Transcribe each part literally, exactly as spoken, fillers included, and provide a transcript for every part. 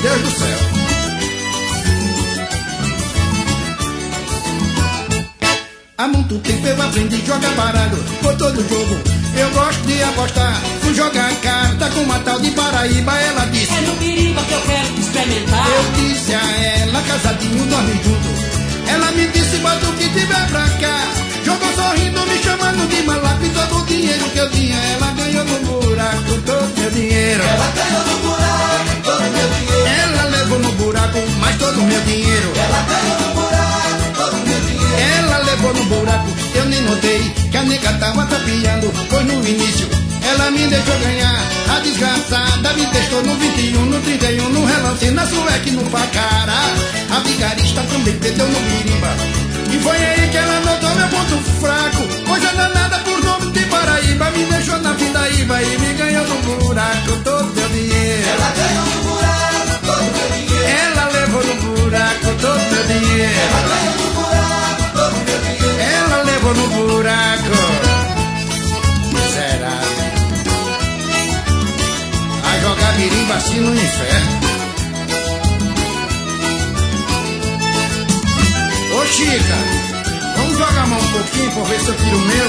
Deus do céu. Há muito tempo eu aprendi a jogar baralho por todo jogo. Eu gosto de apostar, fui jogar carta com uma tal de Paraíba. Ela disse: é no Biriba que eu quero experimentar. Eu disse a ela, casadinho, dorme junto. Ela me disse: bota o que tiver pra cá. Jogou sorrindo, me chamando de malaco. E todo o dinheiro que eu tinha, ela ganhou no buraco todo meu dinheiro. Ela ganhou no buraco todo meu dinheiro. Ela levou no buraco mais todo o meu dinheiro. Ela ganhou no buraco todo meu dinheiro. Ela levou no buraco, eu nem notei que a nega tava tapeando. Pois no início ela me deixou ganhar. A desgraçada me testou no vinte e um, no trinta e um, no relance, na sueque, no pacara. A vigarista também perdeu no Biriba. E foi aí que ela notou meu ponto fraco. Coisa danada por nome de Paraíba. Me deixou na pindaíba e me ganhou no buraco todo meu dinheiro. Ela ganhou no buraco todo meu dinheiro. Ela levou no buraco todo meu dinheiro. Ela ganhou no buraco todo meu dinheiro. Ela levou no buraco. Miserável. A jogar birimba assim no inferno. Ô Chica, vamos jogar a mão um pouquinho pra ver se eu tiro o meu.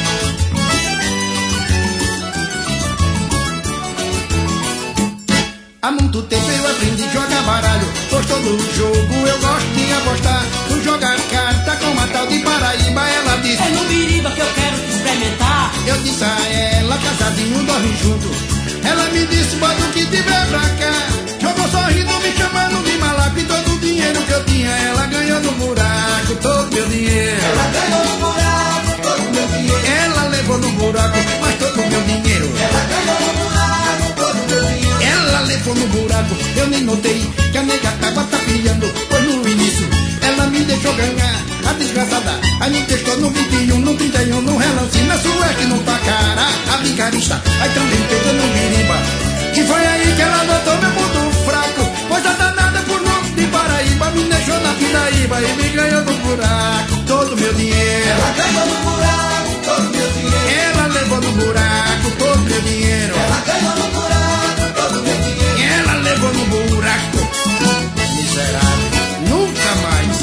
Há muito tempo eu aprendi a jogar baralho. Pois todo jogo eu gosto de apostar. Fui jogar carta com uma tal de Paraíba. Ela disse: é no Biriba que eu quero experimentar. Eu disse a ela, casadinho, dorme junto. Ela me disse: bota o que tiver pra cá. Jogou sorrindo, me chamando de malaco. E todo o dinheiro que eu tinha, ela ganhou no buraco todo meu dinheiro. Ela ganhou no buraco todo meu dinheiro. Ela levou no buraco mas todo o meu dinheiro. Ela ganhou no buraco todo meu dinheiro. Ela levou no buraco, eu nem notei que a nega tava tapeando. Pois no início ela me deixou ganhar. A desgraçada, aí me testou no vinte e um, no trinta e um, no relance, na sueque, no pacara. A vigarista, aí também pegou no Biriba. E foi aí que ela notou meu ponto fraco. Coisa danada por nome de Paraíba. Me deixou na pindaíba e me ganhou no buraco todo meu dinheiro. Ela ganhou no buraco todo meu dinheiro. Ela levou no buraco todo meu dinheiro. Ela ganhou no buraco todo meu dinheiro. Ela levou no buraco. Miserável, nunca mais.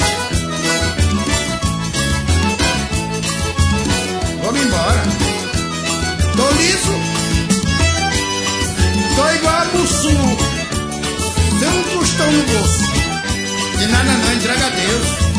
Vamos embora. Tô liso. Tô igual a Mussu. Tem um tostão no bolso. De nada não, entrega a Deus.